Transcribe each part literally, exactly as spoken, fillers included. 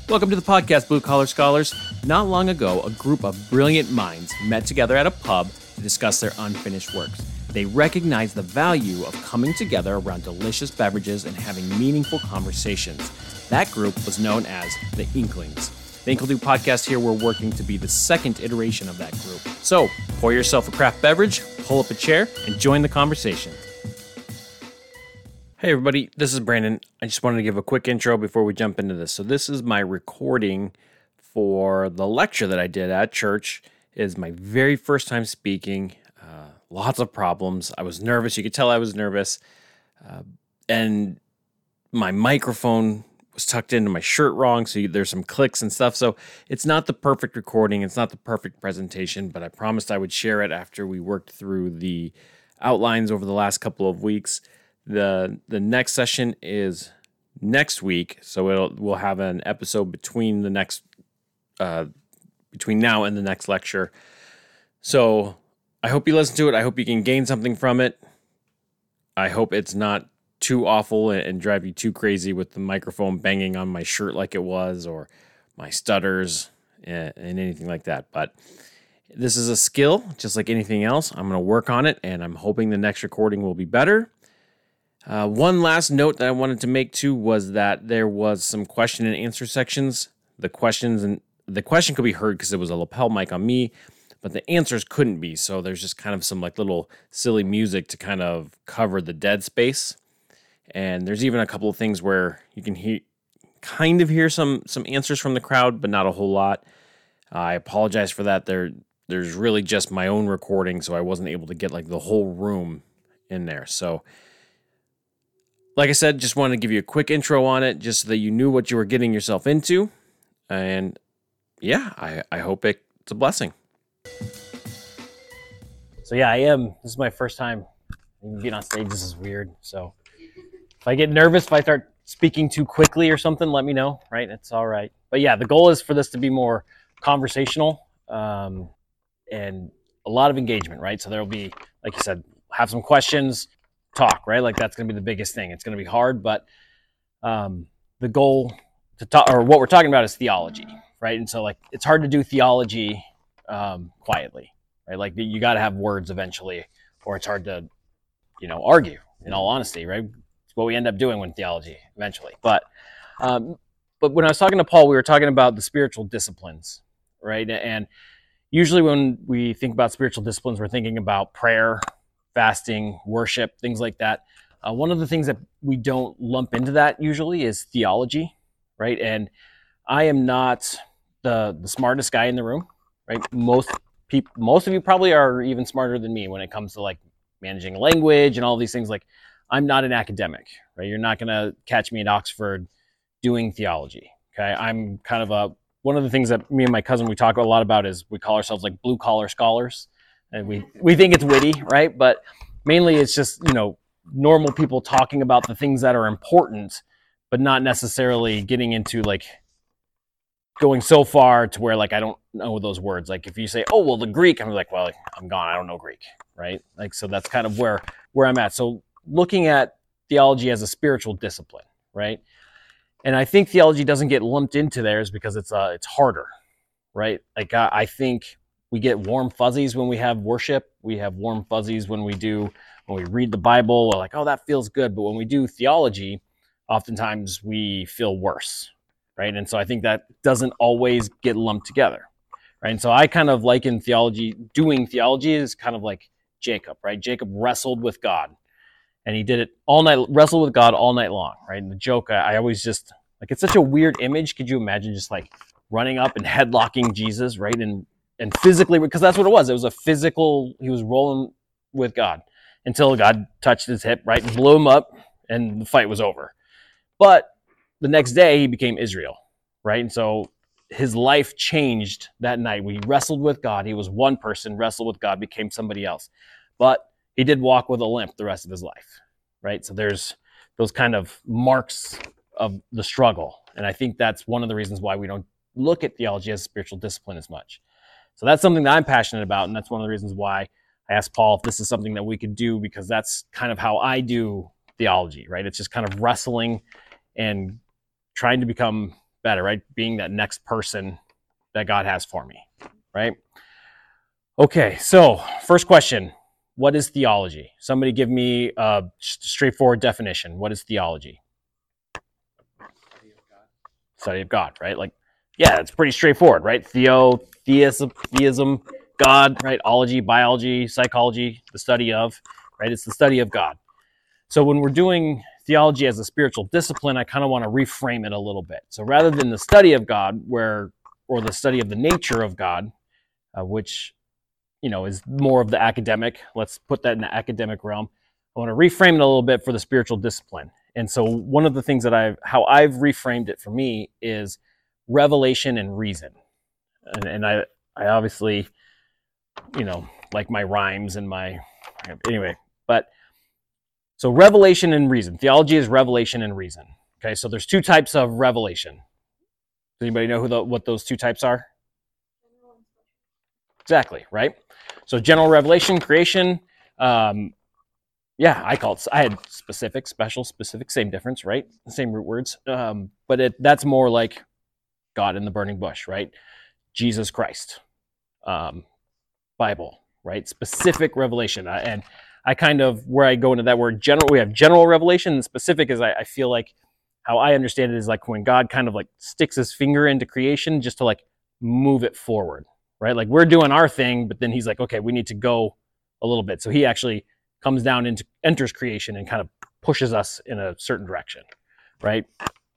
Welcome to the podcast, Blue Collar Scholars. Not long ago, a group of brilliant minds met together at a pub to discuss their unfinished works. They recognized the value of coming together around delicious beverages and having meaningful conversations. That group was known as the Inklings. The Inkle Do podcast here, we're working to be the second iteration of that group. So, pour yourself a craft beverage, pull up a chair, and join the conversation. Hey everybody, this is Brandon. I just wanted to give a quick intro before we jump into this. So this is my recording for the lecture that I did at church. It is my very first time speaking. Uh, lots of problems. I was nervous. You could tell I was nervous. Uh, and my microphone was tucked into my shirt wrong, so you, there's some clicks and stuff. So it's not the perfect recording. It's not the perfect presentation, but I promised I would share it after we worked through the outlines over the last couple of weeks. The the next session is next week, so it'll, we'll have an episode between the next uh, between now and the next lecture. So I hope you listen to it. I hope you can gain something from it. I hope it's not too awful and, and drive you too crazy with the microphone banging on my shirt like it was, or my stutters and, and anything like that. But this is a skill, just like anything else. I'm going to work on it, and I'm hoping the next recording will be better. Uh, one last note that I wanted to make too was that there was some question and answer sections. The questions and the question could be heard because it was a lapel mic on me, but the answers couldn't be. So there's just kind of some like little silly music to kind of cover the dead space. And there's even a couple of things where you can hear, kind of hear some some answers from the crowd, but not a whole lot. Uh, I apologize for that. There there's really just my own recording, so I wasn't able to get like the whole room in there. So. Like I said, just wanted to give you a quick intro on it, just so that you knew what you were getting yourself into. And yeah, I, I hope it's a blessing. So yeah, I am. This is my first time being on stage. This is weird. So if I get nervous, if I start speaking too quickly or something, let me know, right? It's all right. But yeah, the goal is for this to be more conversational um, and a lot of engagement, right? So there'll be, like you said, have some questions, talk, right? Like that's going to be the biggest thing. It's going to be hard, but um, the goal to talk, or what we're talking about, is theology, right? And so like it's hard to do theology um, quietly, right? Like you got to have words eventually, or it's hard to, you know, argue. In all honesty, right? It's what we end up doing with theology eventually. But um, but when I was talking to Paul, we were talking about the spiritual disciplines, right? And usually when we think about spiritual disciplines, we're thinking about prayer, fasting, worship, things like that. Uh, one of the things that we don't lump into that usually is theology, right? And I am not the the smartest guy in the room, right? Most people, most of you probably are even smarter than me when it comes to like managing language and all these things. Like I'm not an academic, right? You're not going to catch me at Oxford doing theology, okay? I'm kind of a, one of the things that me and my cousin, we talk a lot about is we call ourselves like blue collar scholars. And we, we think it's witty, right? But mainly it's just, you know, normal people talking about the things that are important, but not necessarily getting into like going so far to where like I don't know those words. Like if you say, oh, well, the Greek, I'm like, well, I'm gone. I don't know Greek, right? Like, so that's kind of where, where I'm at. So looking at theology as a spiritual discipline, right? And I think theology doesn't get lumped into there is because it's uh, it's harder, right? Like I, I think we get warm fuzzies when we have worship. We have warm fuzzies when we do, when we read the Bible. We're like, oh, that feels good. But when we do theology, oftentimes we feel worse, right? And so I think that doesn't always get lumped together, right? And so I kind of liken theology, doing theology is kind of like Jacob, right? Jacob wrestled with God, and he did it all night, wrestled with God all night long, right? And the joke, I, I always just, like, it's such a weird image. Could you imagine just like running up and headlocking Jesus, right? And And physically, because that's what it was. It was a physical, he was rolling with God until God touched his hip, right? And blew him up, and the fight was over. But the next day, he became Israel, right? And so his life changed that night. When he wrestled with God, he was one person, wrestled with God, became somebody else. But he did walk with a limp the rest of his life, right? So there's those kind of marks of the struggle. And I think that's one of the reasons why we don't look at theology as a spiritual discipline as much. So that's something that I'm passionate about, and that's one of the reasons why I asked Paul if this is something that we could do, because that's kind of how I do theology, right? It's just kind of wrestling and trying to become better, right? Being that next person that God has for me, right? Okay, so first question, what is theology? Somebody give me a straightforward definition. What is theology? Study of God. Study of God, right? Like, yeah, it's pretty straightforward, right? Theo, theism, theism, God, right? Ology, biology, psychology, the study of, right? It's the study of God. So when we're doing theology as a spiritual discipline, I kind of want to reframe it a little bit. So rather than the study of God, where or the study of the nature of God, uh, which you know is more of the academic, let's put that in the academic realm. I want to reframe it a little bit for the spiritual discipline. And so one of the things that I've how I've reframed it for me is revelation and reason. And, and I I obviously you know like my rhymes and my anyway, but. So revelation and reason. Theology is revelation and reason. Okay, so there's two types of revelation. Does anybody know who the, what those two types are? Exactly, right? So general revelation, creation. Um, yeah, I call it, I had specific, special, specific, same difference, right? Same root words. Um, but it that's more like God in the burning bush, right? Jesus Christ. Um, Bible, right? Specific revelation. Uh, and I kind of, where I go into that word general, we have general revelation, and specific is I, I feel like how I understand it is like when God kind of like sticks his finger into creation just to like move it forward, right? Like we're doing our thing, but then he's like, okay, we need to go a little bit. So he actually comes down into, enters creation and kind of pushes us in a certain direction, right?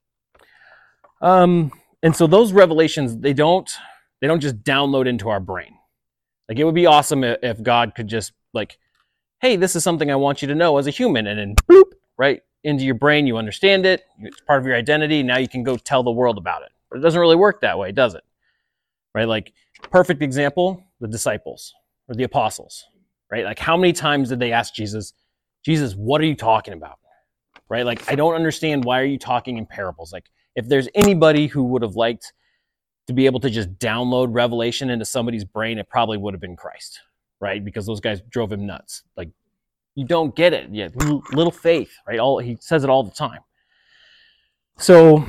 Um, and so those revelations, they don't, they don't just download into our brain. Like it would be awesome if God could just like, hey, this is something I want you to know as a human, and then boop, right into your brain, you understand it, it's part of your identity, now you can go tell the world about it. But it doesn't really work that way, does it? Right? Like, perfect example, the disciples, or the apostles, right? Like, how many times did they ask Jesus, Jesus, what are you talking about? Right? Like, I don't understand, why are you talking in parables? Like, if there's anybody who would have liked to be able to just download revelation into somebody's brain, it probably would have been Christ. Right? Because those guys drove him nuts. Like, you don't get it. Yeah, little faith, right? All he says it all the time. So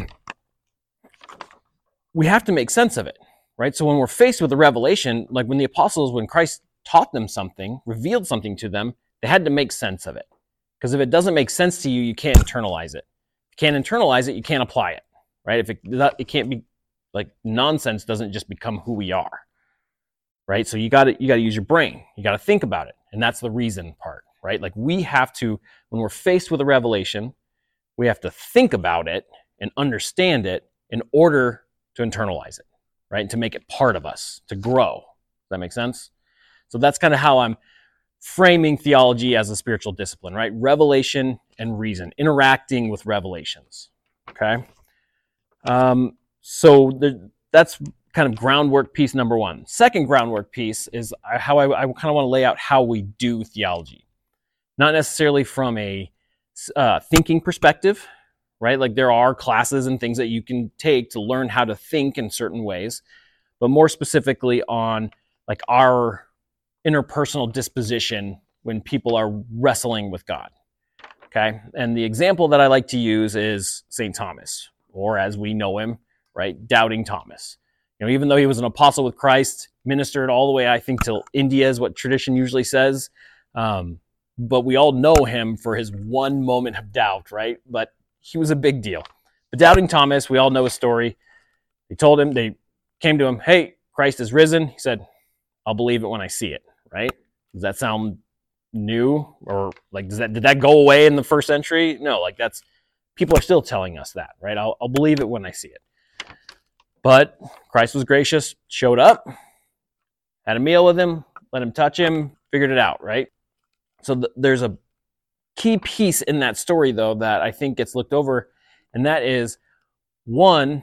we have to make sense of it, right? So when we're faced with a revelation, like when the apostles, when Christ taught them something, revealed something to them, they had to make sense of it. Because if it doesn't make sense to you, you can't internalize it. If you can't internalize it, you can't apply it, right? If it, it can't be, like, nonsense doesn't just become who we are. Right? So you got to you got to use your brain. You got to think about it. And that's the reason part, right? Like we have to, when we're faced with a revelation, we have to think about it and understand it in order to internalize it, right? And to make it part of us, to grow. Does that make sense? So that's kind of how I'm framing theology as a spiritual discipline, right? Revelation and reason, interacting with revelations, okay? Um, so the, that's kind of groundwork piece number one. Second groundwork piece is how I, I kind of want to lay out how we do theology. Not necessarily from a uh, thinking perspective, right? Like there are classes and things that you can take to learn how to think in certain ways, but more specifically on like our interpersonal disposition when people are wrestling with God, okay? And the example that I like to use is Saint Thomas, or as we know him, right, Doubting Thomas. You know, even though he was an apostle with Christ, ministered all the way, I think, till India is what tradition usually says. Um, but we all know him for his one moment of doubt, right? But he was a big deal. But Doubting Thomas, we all know his story. They told him, they came to him, hey, Christ is risen. He said, I'll believe it when I see it, right? Does that sound new? Or like, does that, did that go away in the first century? No, like that's, people are still telling us that, right? I'll, I'll believe it when I see it. But Christ was gracious, showed up, had a meal with him, let him touch him, figured it out, right? So th- there's a key piece in that story, though, that I think gets looked over, and that is, one,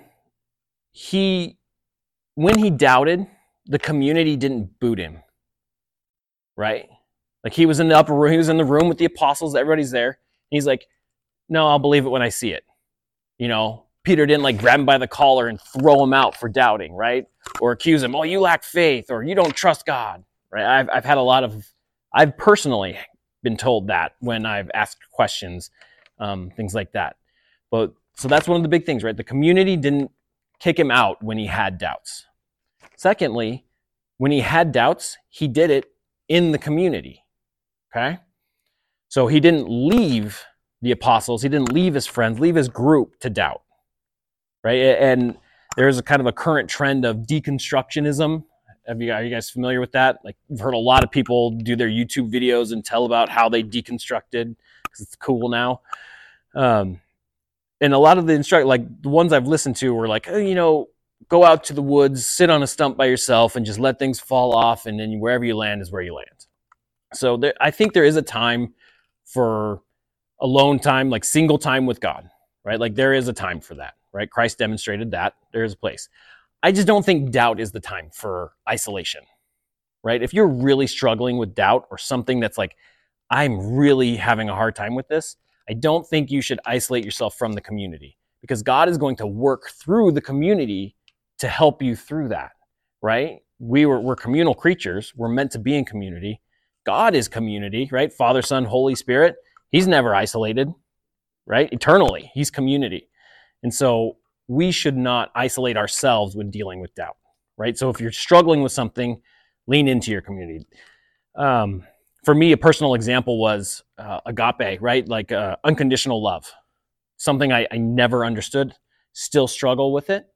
he, when he doubted, the community didn't boot him, right? Like he was in the upper room, he was in the room with the apostles, everybody's there, and he's like, no, I'll believe it when I see it, you know? Peter didn't like grab him by the collar and throw him out for doubting, right? Or accuse him, oh, you lack faith, or you don't trust God, right? I've I've had a lot of, I've personally been told that when I've asked questions, um, things like that. But so that's one of the big things, right? The community didn't kick him out when he had doubts. Secondly, when he had doubts, he did it in the community, okay? So he didn't leave the apostles, he didn't leave his friends, leave his group to doubt, right? And there's a kind of a current trend of deconstructionism. Have you, are you guys familiar with that? Like, you've heard a lot of people do their YouTube videos and tell about how they deconstructed, because it's cool now. Um, and a lot of the instruct, like the ones I've listened to were like, oh, you know, go out to the woods, sit on a stump by yourself and just let things fall off. And then wherever you land is where you land. So there, I think there is a time for alone time, like single time with God, right? Like there is a time for that, right? Christ demonstrated that. There is a place. I just don't think doubt is the time for isolation, right? If you're really struggling with doubt or something that's like, I'm really having a hard time with this, I don't think you should isolate yourself from the community, because God is going to work through the community to help you through that, right? We were, we're communal creatures. We're meant to be in community. God is community, right? Father, Son, Holy Spirit. He's never isolated, right? Eternally, he's community. And so we should not isolate ourselves when dealing with doubt, right? So if you're struggling with something, lean into your community. Um, for me, a personal example was uh, agape, right? Like uh, unconditional love, something I, I never understood, still struggle with it.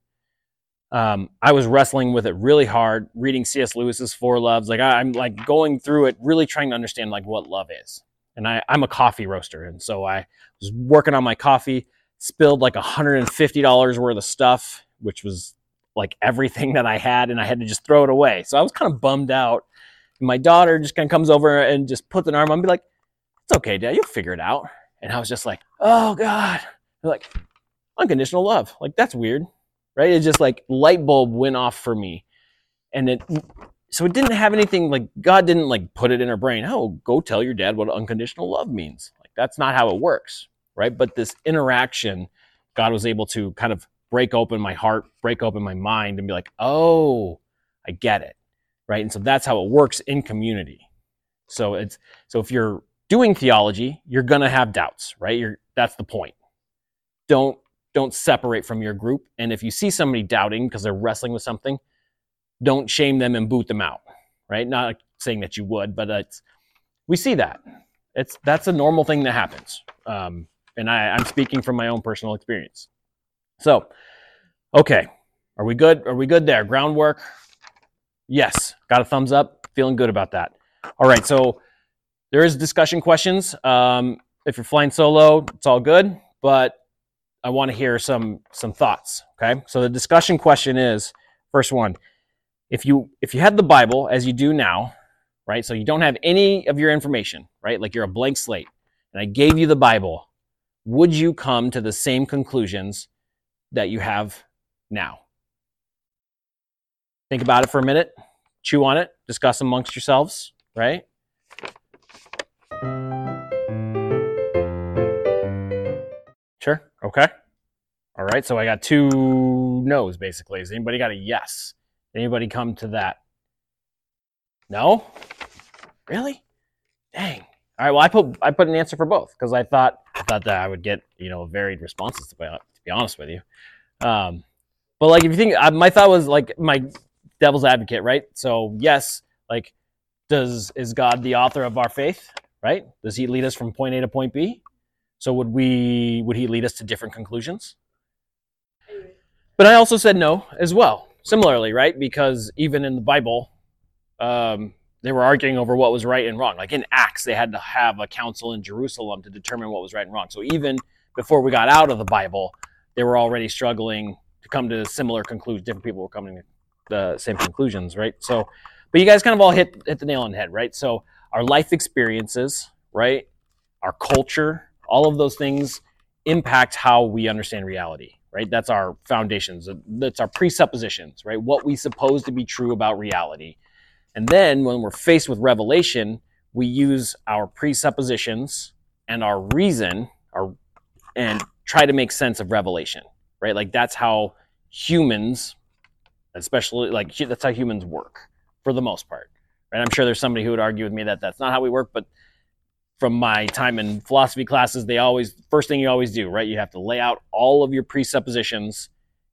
Um, I was wrestling with it really hard, reading C S Lewis's Four Loves. Like I, I'm like going through it, really trying to understand like what love is. And I, I'm a coffee roaster. And so I was working on my coffee, spilled like one hundred fifty dollars worth of stuff, which was like everything that I had, and I had to just throw it away. So I was kind of bummed out. And my daughter just kind of comes over and just puts an arm on me, like, it's okay, Dad, you'll figure it out. And I was just like, oh God. They're like, unconditional love. Like, that's weird, right? It just like light bulb went off for me. And it, so it didn't have anything, like God didn't like put it in her brain. Oh, go tell your dad what unconditional love means. Like, that's not how it works, right? But this interaction, God was able to kind of break open my heart, break open my mind, and be like, oh, I get it, right? And so that's how it works in community. So it's, so if you're doing theology, you're gonna have doubts, right? You're, that's the point. Don't, don't separate from your group. And if you see somebody doubting because they're wrestling with something, don't shame them and boot them out, right? Not saying that you would, but it's, we see that. It's, that's a normal thing that happens. Um, and I, I'm speaking from my own personal experience. So, okay, are we good? Are we good there? Groundwork? Yes, got a thumbs up. Feeling good about that. All right, so there is discussion questions. Um, if you're flying solo, it's all good, but I want to hear some some thoughts. Okay, so the discussion question is, first one, if you if you had the Bible as you do now, right? So you don't have any of your information, right? Like you're a blank slate, and I gave you the Bible, would you come to the same conclusions that you have now? Think about it for a minute, chew on it, discuss amongst yourselves, right? Sure, okay. All right, so I got two no's basically. Has anybody got a yes? Anybody come to that? No? Really? Dang. All right, well, I put I put an answer for both because I thought I thought that I would get, you know, varied responses, to be, to be honest with you. Um, but like, if you think, I, my thought was like my devil's advocate, right? So yes, like, does is God the author of our faith, right? Does he lead us from point A to point B? So would we would he lead us to different conclusions? But I also said no as well, similarly, right? Because even in the Bible, um, they were arguing over what was right and wrong. Like in Acts, they had to have a council in Jerusalem to determine what was right and wrong. So even before we got out of the Bible, they were already struggling to come to similar conclusions. Different people were coming to the same conclusions, right? So, but you guys kind of all hit, hit the nail on the head, right? So our life experiences, right? Our culture, all of those things impact how we understand reality, right? That's our foundations. That's our presuppositions, right? What we suppose to be true about reality. And then when we're faced with revelation, we use our presuppositions and our reason our, and try to make sense of revelation, right? Like that's how humans, especially like that's how humans work for the most part, right? I'm sure there's somebody who would argue with me that that's not how we work, but from my time in philosophy classes, they always, first thing you always do, right? You have to lay out all of your presuppositions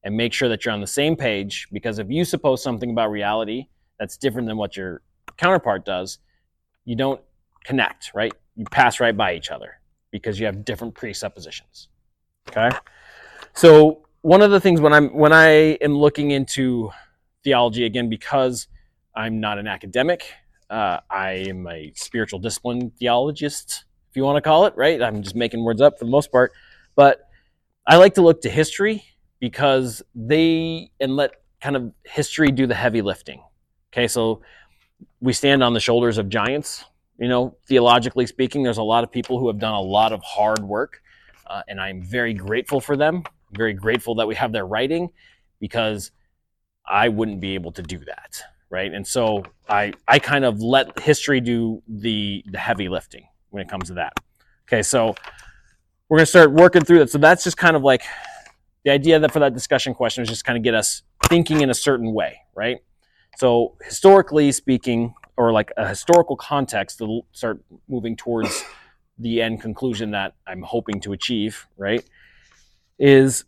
and make sure that you're on the same page, because if you suppose something about reality that's different than what your counterpart does, you don't connect, right? You pass right by each other because you have different presuppositions. Okay? So one of the things when I'm when I am looking into theology, again, because I'm not an academic, uh, I am a spiritual discipline theologist, if you want to call it, right? I'm just making words up for the most part. But I like to look to history because they, and let kind of history do the heavy lifting. Okay, so we stand on the shoulders of giants, you know, theologically speaking. There's a lot of people who have done a lot of hard work, uh, and I'm very grateful for them. I'm very grateful that we have their writing, because I wouldn't be able to do that, right? And so I I kind of let history do the, the heavy lifting when it comes to that. Okay, so we're going to start working through that. So that's just kind of like the idea that for that discussion question is just kind of get us thinking in a certain way, right? So historically speaking, or like a historical context to start moving towards the end conclusion that I'm hoping to achieve, right? Is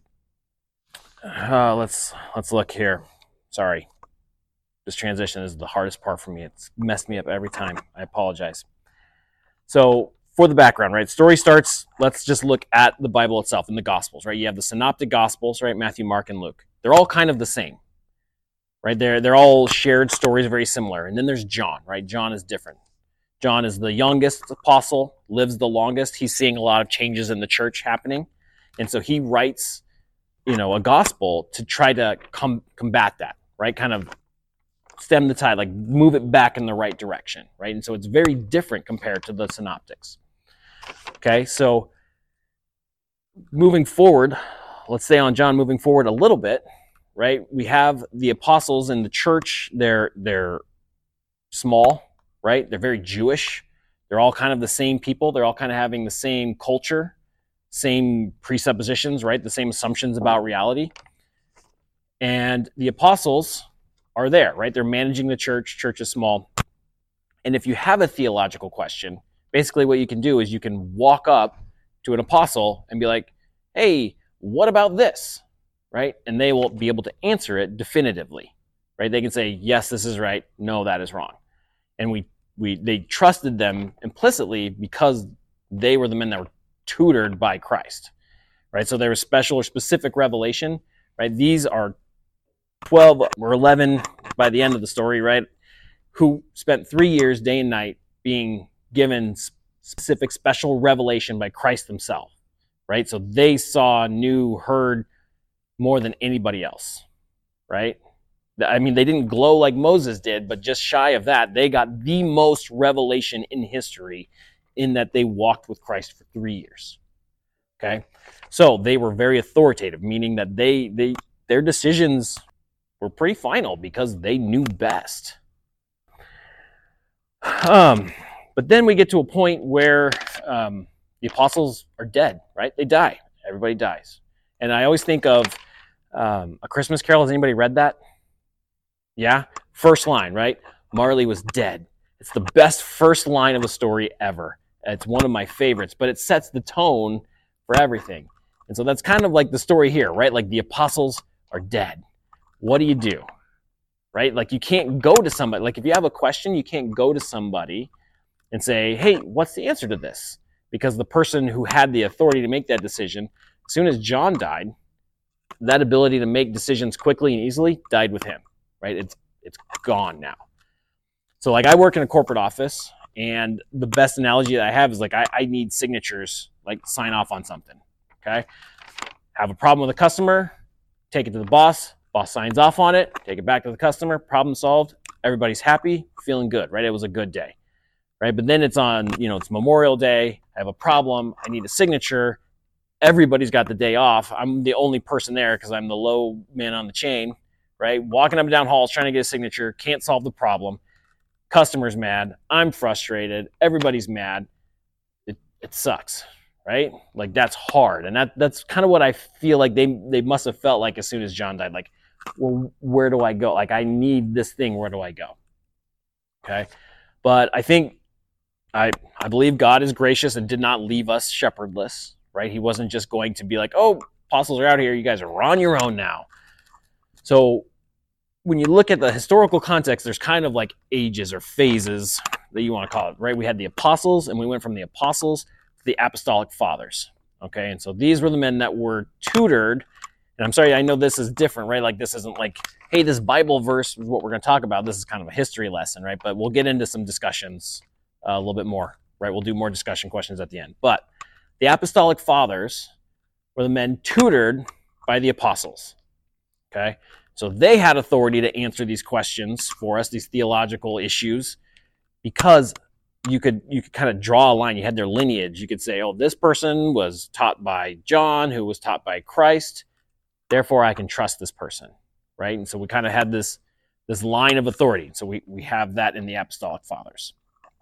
uh, let's let's look here. Sorry, this transition is the hardest part for me. It's messed me up every time. I apologize. So for the background, right? Story starts, let's just look at the Bible itself in the Gospels, right? You have the Synoptic Gospels, right? Matthew, Mark, and Luke. They're all kind of the same, right? They're, they're all shared stories, very similar. And then there's John, right? John is different. John is the youngest apostle, lives the longest. He's seeing a lot of changes in the church happening. And so he writes, you know, a gospel to try to com- combat that, right? Kind of stem the tide, like move it back in the right direction, right? And so it's very different compared to the synoptics. Okay, so moving forward, let's stay on John, moving forward a little bit, right? We have the apostles in the church. They're they're small, right? They're very Jewish. They're all kind of the same people. They're all kind of having the same culture, same presuppositions, right? The same assumptions about reality. And the apostles are there, right? They're managing the church. Church is small. And if you have a theological question, basically what you can do is you can walk up to an apostle and be like, hey, what about this, right? And they will be able to answer it definitively, right? They can say, yes, this is right. No, that is wrong. And we we they trusted them implicitly because they were the men that were tutored by Christ, right? So there was special or specific revelation, right? These are twelve or eleven by the end of the story, right? Who spent three years, day and night, being given specific special revelation by Christ himself, right? So they saw, knew, heard more than anybody else, right? I mean, they didn't glow like Moses did, but just shy of that, they got the most revelation in history in that they walked with Christ for three years, okay? So they were very authoritative, meaning that they they their decisions were pretty final because they knew best. Um, but then we get to a point where um, the apostles are dead, right? They die. Everybody dies. And I always think of um, A Christmas Carol. Has anybody read that? Yeah? First line, right? Marley was dead. It's the best first line of a story ever. It's one of my favorites, but it sets the tone for everything. And so that's kind of like the story here, right? Like the apostles are dead. What do you do? Right? Like you can't go to somebody. Like if you have a question, you can't go to somebody and say, hey, what's the answer to this? Because the person who had the authority to make that decision, as soon as John died, that ability to make decisions quickly and easily died with him, right? It's it's gone now. So like I work in a corporate office, and the best analogy that I have is like I, I need signatures, like sign off on something, okay? Have a problem with a customer, take it to the boss, boss signs off on it, take it back to the customer, problem solved, everybody's happy, feeling good, right? It was a good day, right? But then it's on, you know, it's Memorial Day, I have a problem, I need a signature, everybody's got the day off, I'm the only person there because I'm the low man on the chain, right? Walking up and down halls trying to get a signature, can't solve the problem, customer's mad, I'm frustrated, everybody's mad, it, it sucks, right? Like that's hard. And that that's kind of what I feel like they they must have felt like as soon as John died, like, well, where do I go? Like, I need this thing. Where do I go? Okay. But I think, I I believe God is gracious and did not leave us shepherdless, right? He wasn't just going to be like, oh, apostles are out here. You guys are on your own now, So when you look at the historical context, there's kind of like ages or phases that you want to call it, right? We had the apostles, and we went from the apostles to the apostolic fathers, okay? And so these were the men that were tutored. And I'm sorry, I know this is different, right? Like this isn't like, hey, this Bible verse is what we're going to talk about. This is kind of a history lesson, right? But we'll get into some discussions uh, a little bit more, right? We'll do more discussion questions at the end. But the apostolic fathers were the men tutored by the apostles, okay? So they had authority to answer these questions for us, these theological issues, because you could you could kind of draw a line. You had their lineage. You could say, oh, this person was taught by John, who was taught by Christ. Therefore, I can trust this person, right? And so we kind of had this, this line of authority. So we, we have that in the apostolic fathers.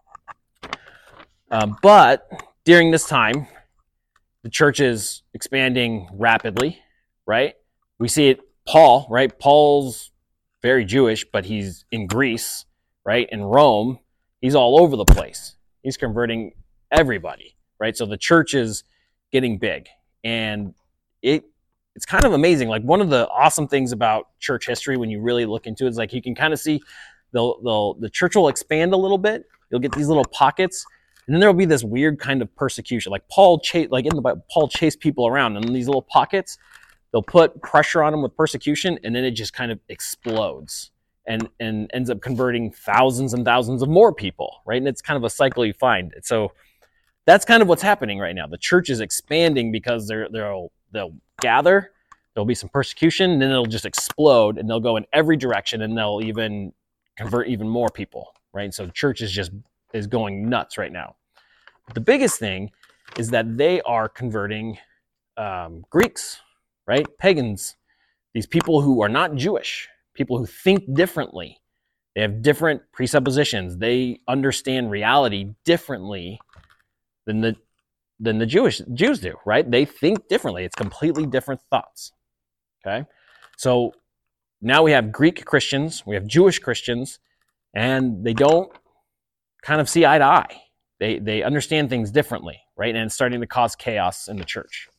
Um, but during this time, the church is expanding rapidly, right? We see it. Paul, right? Paul's very Jewish, but he's in Greece, right? In Rome, he's all over the place. He's converting everybody, right? So the church is getting big, and it it's kind of amazing. Like one of the awesome things about church history, when you really look into it, is like you can kind of see they'll, they'll, the church will expand a little bit. You'll get these little pockets, and then there will be this weird kind of persecution. Like Paul chased, like in the Bible, Paul chased people around, and in these little pockets, they'll put pressure on them with persecution, and then it just kind of explodes and, and ends up converting thousands and thousands of more people, right? And it's kind of a cycle you find. So that's kind of what's happening right now. The church is expanding because they're, they'll, they'll gather, there'll be some persecution, and then it'll just explode, and they'll go in every direction, and they'll even convert even more people, right? So the church is just is going nuts right now. But the biggest thing is that they are converting um, Greeks, right? Pagans, these people who are not Jewish, people who think differently. They have different presuppositions. They understand reality differently than the than the Jewish Jews do, right? They think differently. It's completely different thoughts. Okay? So now we have Greek Christians, we have Jewish Christians, and they don't kind of see eye to eye. They they understand things differently, right? And it's starting to cause chaos in the church.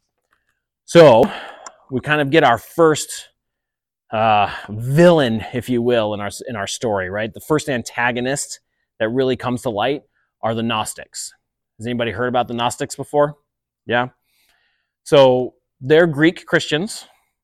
So we kind of get our first uh, villain, if you will, in our in our story, right? The first antagonist that really comes to light are the Gnostics. Has anybody heard about the Gnostics before? Yeah. So they're Greek Christians.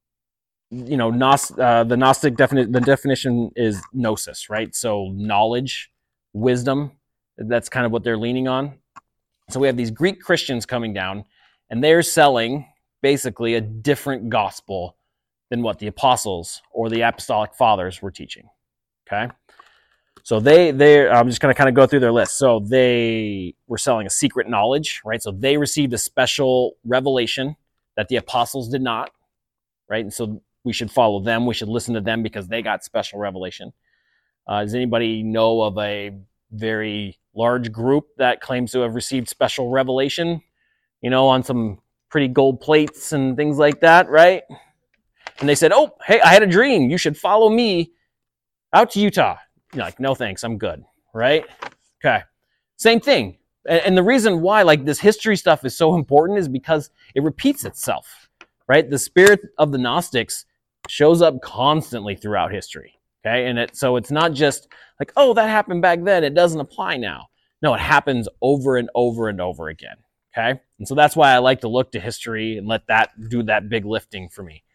You know, Gnost, uh, the Gnostic defini- the definition is gnosis, right? So knowledge, wisdom. That's kind of what they're leaning on. So we have these Greek Christians coming down, and they're selling basically a different gospel than what the apostles or the apostolic fathers were teaching. Okay, so they they I'm just going to kind of go through their list. So they were selling a secret knowledge, right? So they received a special revelation that the apostles did not, right? And so we should follow them. We should listen to them because they got special revelation. Uh, does anybody know of a very large group that claims to have received special revelation? You know, on some pretty gold plates and things like that, right? And they said, oh, hey, I had a dream. You should follow me out to Utah. You're like, no, thanks. I'm good, right? Okay. Same thing. And, and the reason why like this history stuff is so important is because it repeats itself, right? The spirit of the Gnostics shows up constantly throughout history, okay? And it, so it's not just like, oh, that happened back then. It doesn't apply now. No, it happens over and over and over again, okay? And so that's why I like to look to history and let that do that big lifting for me.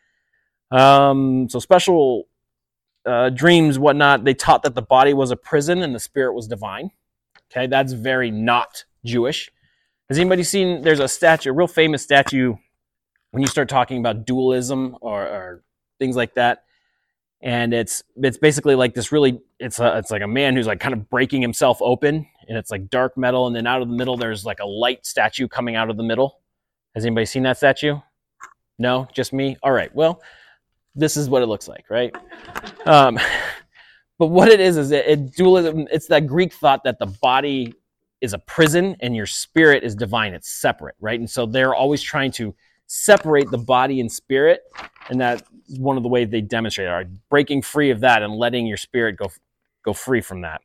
Um, so special uh, dreams, whatnot, they taught that the body was a prison and the spirit was divine. Okay, that's very not Jewish. Has anybody seen, there's a statue, a real famous statue when you start talking about dualism or, or things like that. And it's it's basically like this really, it's a, it's like a man who's like kind of breaking himself open, and it's like dark metal, and then out of the middle there's like a light statue coming out of the middle. Has anybody seen that statue? No, just me? All right, well, this is what it looks like, right? Um, but what it is is it, it dualism. It's that Greek thought that the body is a prison and your spirit is divine. It's separate, right? And so they're always trying to separate the body and spirit, and that's one of the ways they demonstrate it, are breaking free of that and letting your spirit go go free from that.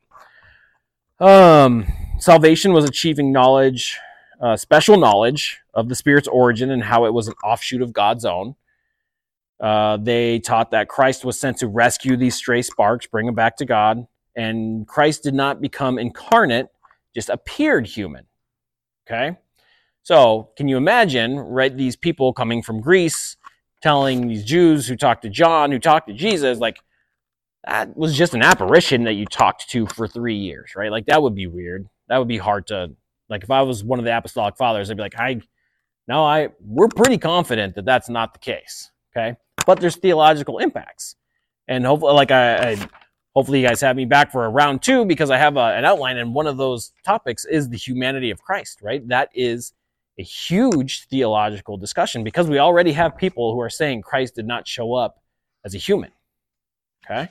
Um, salvation was achieving knowledge, uh, special knowledge of the spirit's origin and how it was an offshoot of God's own. Uh, they taught that Christ was sent to rescue these stray sparks, bring them back to God, and Christ did not become incarnate, just appeared human. Okay? So, can you imagine, right, these people coming from Greece telling these Jews who talked to John, who talked to Jesus, like, that was just an apparition that you talked to for three years, right? Like, that would be weird. That would be hard to, like, if I was one of the apostolic fathers, I'd be like, I, no, I, we're pretty confident that that's not the case, okay? But there's theological impacts. And hopefully, like, I, I hopefully you guys have me back for a round two because I have a, an outline, and one of those topics is the humanity of Christ, right? That is a huge theological discussion because we already have people who are saying Christ did not show up as a human. Okay.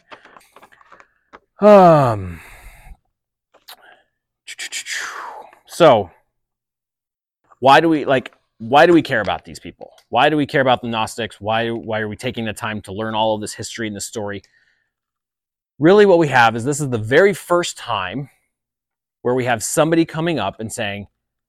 Um. So, why do we like? Why do we care about these people? Why do we care about the Gnostics? Why? Why are we taking the time to learn all of this history and this story? Really, what we have is this is the very first time where we have somebody coming up and saying,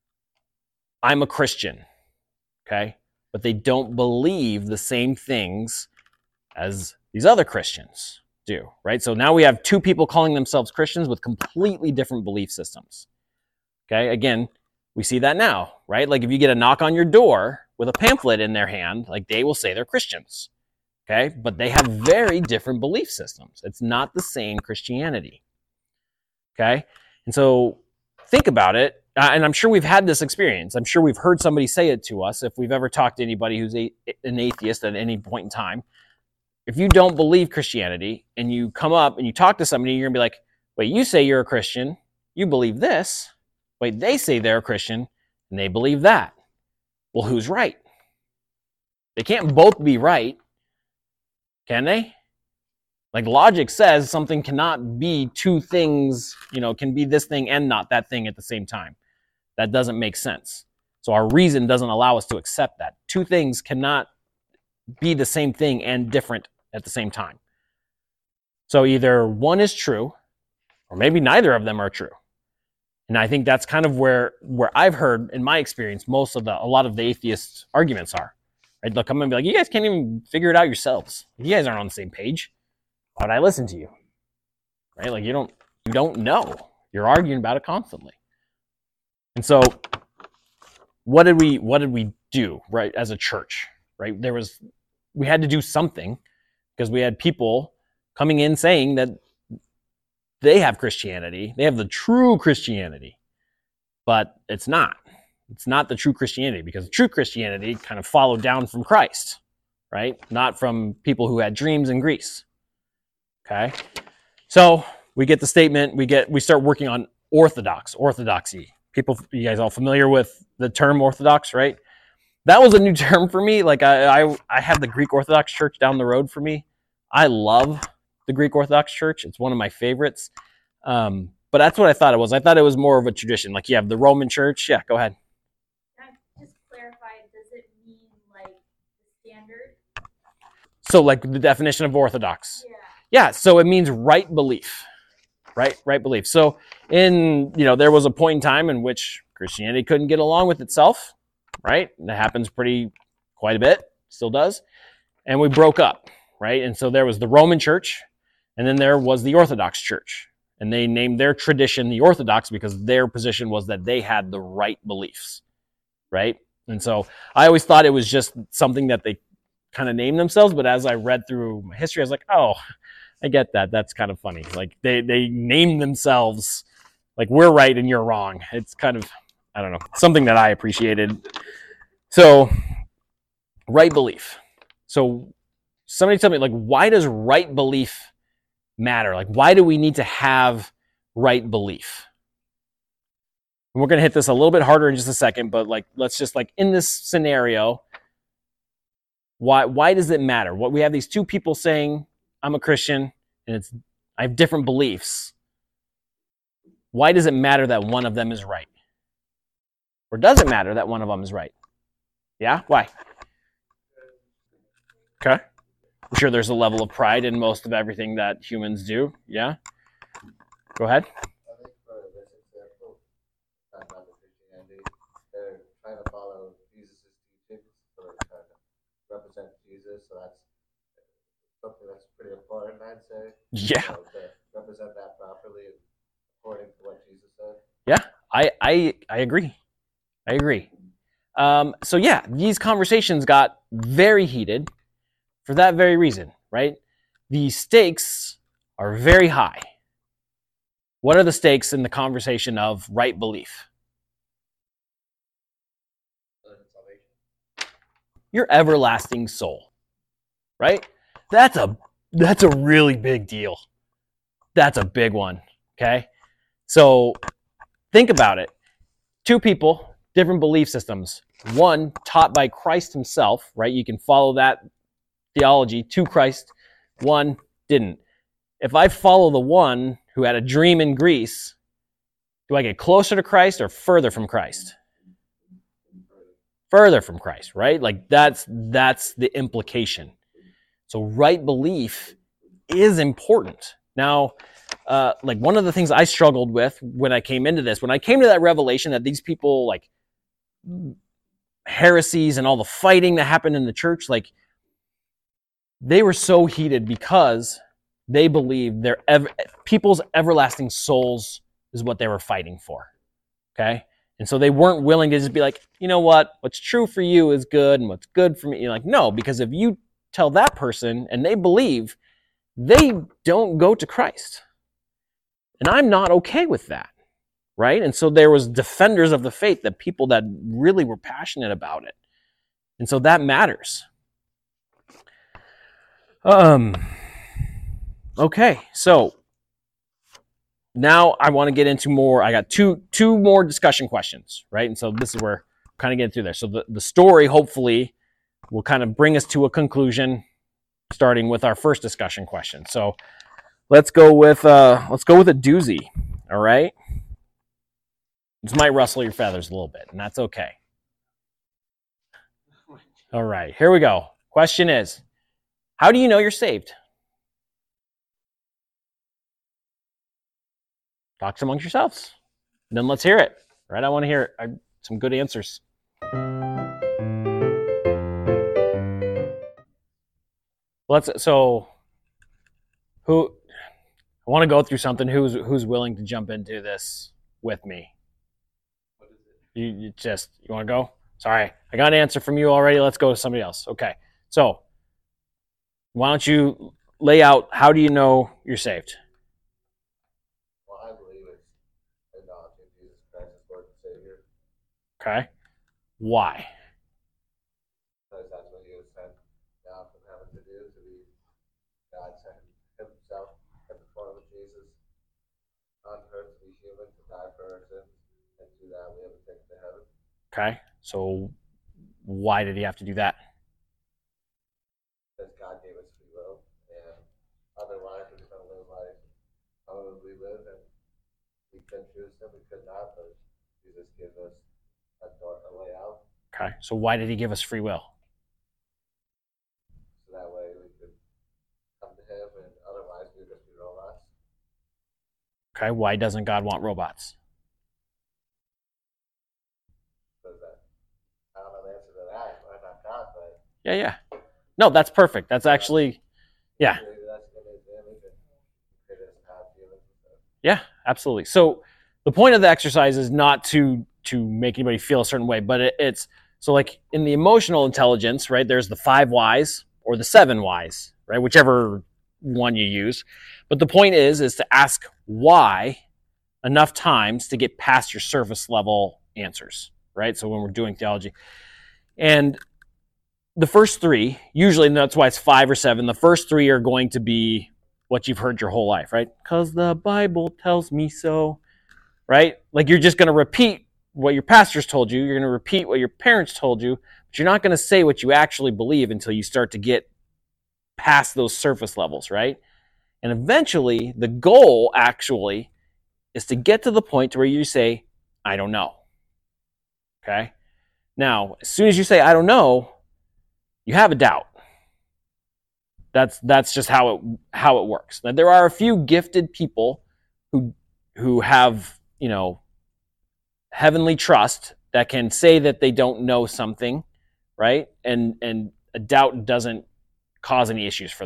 I'm a Christian, okay? But they don't believe the same things as these other Christians do, right? So now we have two people calling themselves Christians with completely different belief systems, okay? Again, we see that now, right? Like if you get a knock on your door with a pamphlet in their hand, like they will say they're Christians, okay? But they have very different belief systems. It's not the same Christianity, okay? And so think about it. Uh, and I'm sure we've had this experience. I'm sure we've heard somebody say it to us if we've ever talked to anybody who's a, an atheist at any point in time. If you don't believe Christianity and you come up and you talk to somebody, you're going to be like, wait, you say you're a Christian. You believe this. Wait, they say they're a Christian and they believe that. Well, who's right? They can't both be right, can they? Like logic says something cannot be two things, you know, can be this thing and not that thing at the same time. That doesn't make sense. So our reason doesn't allow us to accept that. Two things cannot be the same thing and different at the same time. So either one is true, or maybe neither of them are true. And I think that's kind of where, where I've heard, in my experience, most of the, a lot of the atheist arguments are. Right? They'll come and be like, you guys can't even figure it out yourselves. You guys aren't on the same page. Why would I listen to you? Right? Like you don't, you don't know. You're arguing about it constantly. And so what did we what did we do, right, as a church? Right? There was we had to do something because we had people coming in saying that they have Christianity. They have the true Christianity. But it's not. It's not the true Christianity because the true Christianity kind of followed down from Christ, right? Not from people who had dreams in Greece. Okay? So we get the statement, we get we start working on orthodox, orthodoxy. People, you guys all familiar with the term Orthodox, right? That was a new term for me. Like I, I, I have the Greek Orthodox Church down the road for me. I love the Greek Orthodox Church. It's one of my favorites. Um, but that's what I thought it was. I thought it was more of a tradition. Like you have the Roman Church. Yeah, go ahead. Can I just clarify, does it mean like the standard? So like the definition of Orthodox. Yeah. Yeah, so it means right belief. Right, right belief. So in, you know, there was a point in time in which Christianity couldn't get along with itself, right? That happens pretty, quite a bit, still does. And we broke up, right? And so there was the Roman Church, and then there was the Orthodox Church. And they named their tradition the Orthodox because their position was that they had the right beliefs, right? And so I always thought it was just something that they kind of named themselves, but as I read through my history, I was like, oh, I get that. That's kind of funny. Like they, they name themselves like we're right and you're wrong. It's kind of, I don't know, something that I appreciated. So right belief. So somebody tell me, like, why does right belief matter? Like, why do we need to have right belief? And we're going to hit this a little bit harder in just a second, but like, let's just like in this scenario, why, why does it matter? What we have these two people saying, I'm a Christian and it's, I have different beliefs. Why does it matter that one of them is right? Or does it matter that one of them is right? Yeah? Why? Okay. I'm sure there's a level of pride in most of everything that humans do. Yeah? Go ahead. I think for this example, talking about the Christianity, they're trying to follow Jesus' teachings, so they're trying to represent Jesus, so that's something that's pretty important, I'd say. Yeah. You know, to represent that properly according to what Jesus said. Yeah, I, I, I agree. I agree. Um, so yeah, these conversations got very heated for that very reason, right? The stakes are very high. What are the stakes in the conversation of right belief? Your everlasting soul, right? That's a that's a really big deal. That's a big one, okay? So think about it. Two people, different belief systems. One taught by Christ himself, right? You can follow that theology to Christ. One didn't. If I follow the one who had a dream in Greece, do I get closer to Christ or further from Christ? Further from Christ, right? Like that's that's the implication. So right belief is important. Now, uh, like one of the things I struggled with when I came into this, when I came to that revelation that these people, like heresies and all the fighting that happened in the church, like they were so heated because they believed their ever, people's everlasting souls is what they were fighting for. Okay? And so they weren't willing to just be like, you know what, what's true for you is good and what's good for me. You're like, no, because if you tell that person and they believe, they don't go to Christ. And I'm not okay with that, right? And so there was defenders of the faith, that people that really were passionate about it. And so that matters. Um. Okay, so now I want to get into more. I got two two more discussion questions, right? And so this is where I'm kind of getting through there. So the, the story hopefully will kind of bring us to a conclusion, starting with our first discussion question. So let's go with uh, let's go with a doozy. All right, this might rustle your feathers a little bit, and that's okay. All right, here we go. Question is, how do you know you're saved? Talk amongst yourselves. And then let's hear it. Right? I want to hear I, some good answers. Let's so who I want to go through something. Who's who's willing to jump into this with me? What is it? You, you just you want to go? Sorry, I got an answer from you already. Let's go to somebody else. Okay. So why don't you lay out, how do you know you're saved? Well, I believe it's acknowledging Jesus Christ as Lord and Savior, Okay. Why? because that's what he was sent down from heaven to do, to be God sent himself in the form of Jesus on earth to be human, to die for our sins, and through that we have a ticket to heaven. Okay. So why did he have to do that? Because God gave us free will, and otherwise we're just going to live life however we live, and we could choose him, we could not, but Jesus gives us a, door, a way out, Okay. So why did he give us free will? so that way we could come to him, and otherwise we would just be robots. Okay. Why doesn't God want robots? Because that, I don't know the answer to that, I'm not God, but Yeah, yeah. No, that's perfect. That's actually, yeah, maybe that's in his image, and it is have feelings and stuff. yeah, absolutely. So the point of the exercise is not to to make anybody feel a certain way, but it, it's so like in the emotional intelligence, right? There's the five whys or the seven whys, right? Whichever one you use. But the point is, is to ask why enough times to get past your surface level answers, right? So when we're doing theology, and the first three, usually, and that's why it's five or seven, the first three are going to be what you've heard your whole life, right? Because the Bible tells me so, right? Like you're just going to repeat what your pastors told you. You're going to repeat what your parents told you, but you're not going to say what you actually believe until you start to get past those surface levels, right? And eventually, the goal actually is to get to the point to where you say, I don't know. Okay? Now, as soon as you say, I don't know, you have a doubt. That's that's just how it how it works. Now, there are a few gifted people who who have, you know, heavenly trust that can say that they don't know something, right? And and a doubt doesn't cause any issues for them.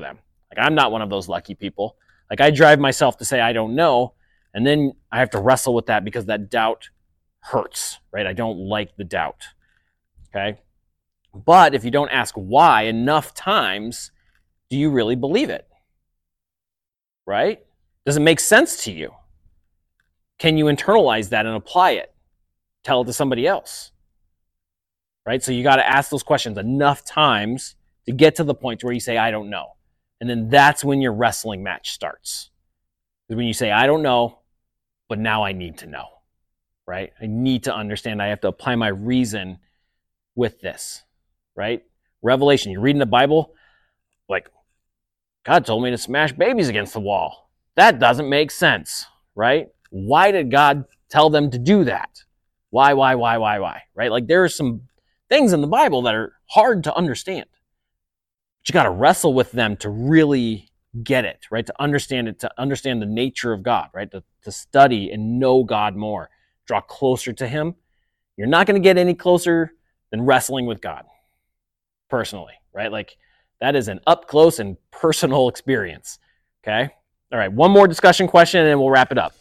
Like, I'm not one of those lucky people. Like, I drive myself to say I don't know, and then I have to wrestle with that because that doubt hurts, right? I don't like the doubt, okay? But if you don't ask why enough times, do you really believe it, right? Does it make sense to you? Can you internalize that and apply it? Tell it to somebody else, right? So you got to ask those questions enough times to get to the point where you say, I don't know. And then that's when your wrestling match starts. Because when you say, I don't know, but now I need to know, right? I need to understand. I have to apply my reason with this, right? Revelation, you're reading the Bible, like, God told me to smash babies against the wall. That doesn't make sense, right? Why did God tell them to do that? Why, why, why, why, why, right? Like, there are some things in the Bible that are hard to understand. But you got to wrestle with them to really get it, right? To understand it, to understand the nature of God, right? To, to study and know God more, draw closer to him. You're not going to get any closer than wrestling with God, personally, right? Like, that is an up close and personal experience, okay? All right, one more discussion question and then we'll wrap it up.